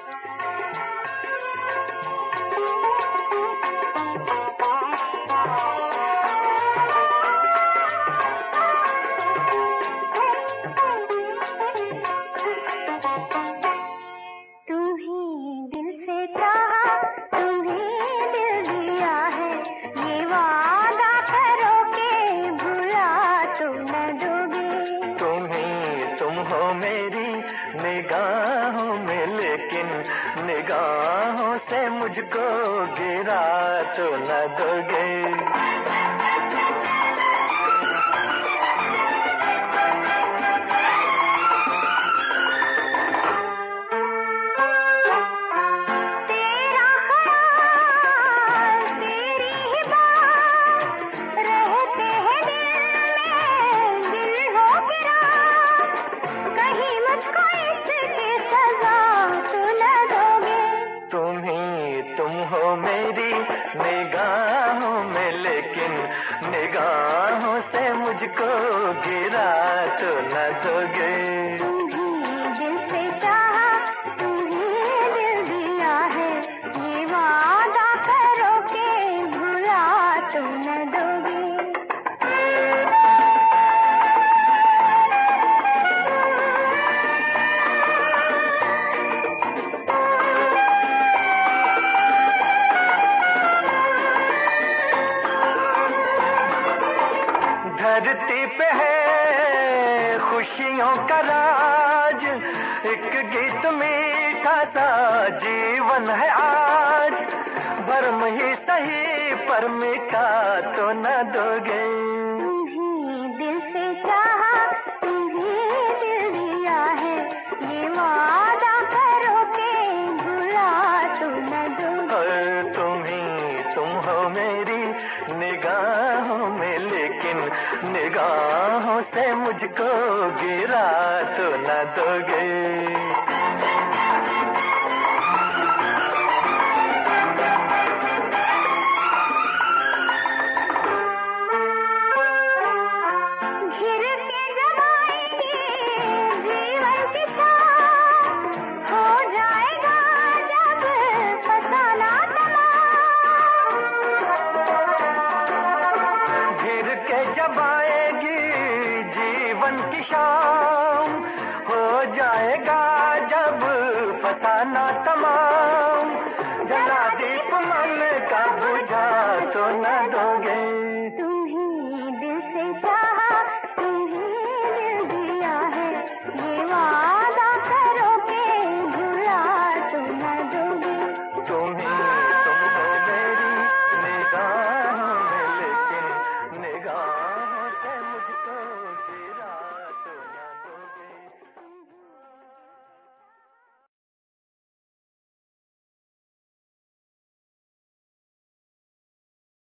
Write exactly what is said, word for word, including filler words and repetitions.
निगाहों में, लेकिन निगाहों से मुझको गिरा तो न दोगे। निगाहों में, लेकिन निगाहों से मुझको गिरा तो न दोगे। तुम्हीं दिल से चाहा, तुम्हीं दिल दिया है, ये वादा करो के भुला तो न दोगे। धरती पे है खुशियों का राज, एक गीत मीठा सा जीवन है आज, भरम ही सही पर मीठा तो न दोगे। तुम्हीं दिल से चाहा, तुम्हीं दिल दिया है, ये वादा करो के भुला तो न दोगे। तुम्हीं तुम हो मेरी निगाहों में, लेकिन निगाहों से मुझको गिरा तो न दोगे। जब आएगी जीवन की शाम, हो जाएगा जब फसाना